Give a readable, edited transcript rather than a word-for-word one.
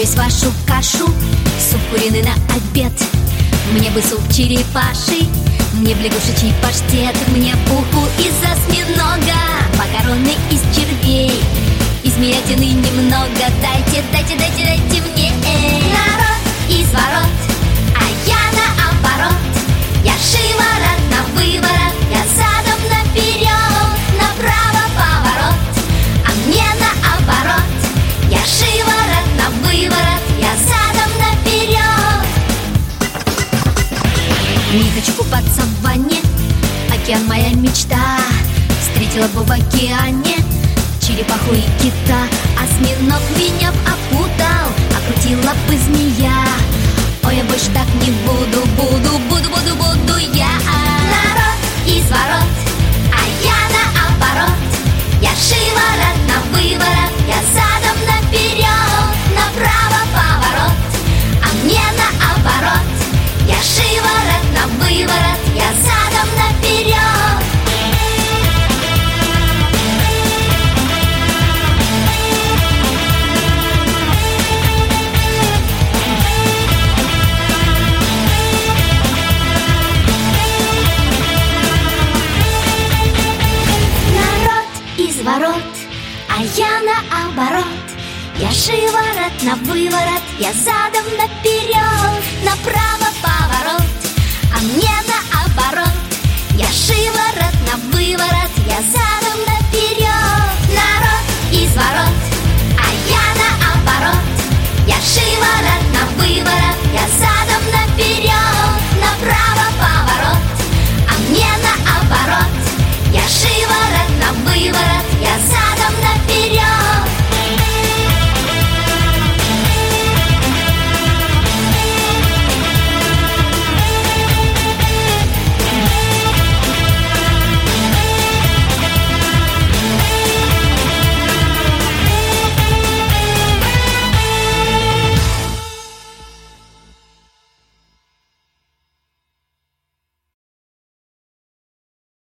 весь вашу кашу. Суп куриный на обед, мне бы суп черепаший, мне б лягушечий паштет, мне уху из осьминога, макароны из червей, из змеятины немного. Дайте, дайте, дайте, дайте мне. Народ из ворот, а я наоборот. Я шиворот на выворот, я задом наперед, направо поворот. А мне наоборот, я шиворот на выворот, я задом наперед. Не хочу купаться в ванне, океан моя мечта. Встретила бы в океане черепаху и кита. Осьминог меня б опутал, окрутила бы змея. Ой, я больше так не буду, буду я. Народ из ворот, а я наоборот. Я шиворот на выворот, я задом наперед, направо поворот. А мне наоборот, я шиворот на выворот, я задом наперед. Ворот, а я наоборот. Я шиворот на выворот, я задом наперед, направо поворот. А мне наоборот, я шиворот на выворот, я задом наперед.